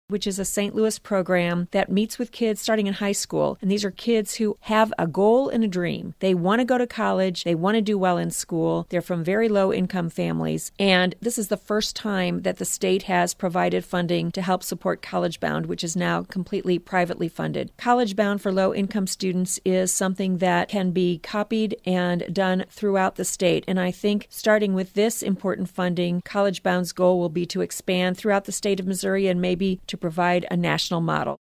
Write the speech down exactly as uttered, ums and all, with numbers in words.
which is a Saint Louis program that meets with kids starting in high school. And these are kids who have a goal and a dream. They want to go to college. They want to do well in school. They're from very low income families. And this is the first time that the state has provided funding to help support College Bound, which is now completely privately funded. College Bound for low income students is something that can be copied and done throughout the state. And I think starting with this important funding, College Bound's goal will be to expand throughout the state of Missouri and maybe to provide a national model.